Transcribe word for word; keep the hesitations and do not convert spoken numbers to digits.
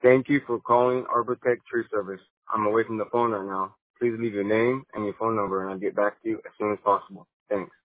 Thank you for calling Arbortech Tree Service. I'm away from the phone right now. Please leave your name and your phone number, and I'll get back to you as soon as possible. Thanks.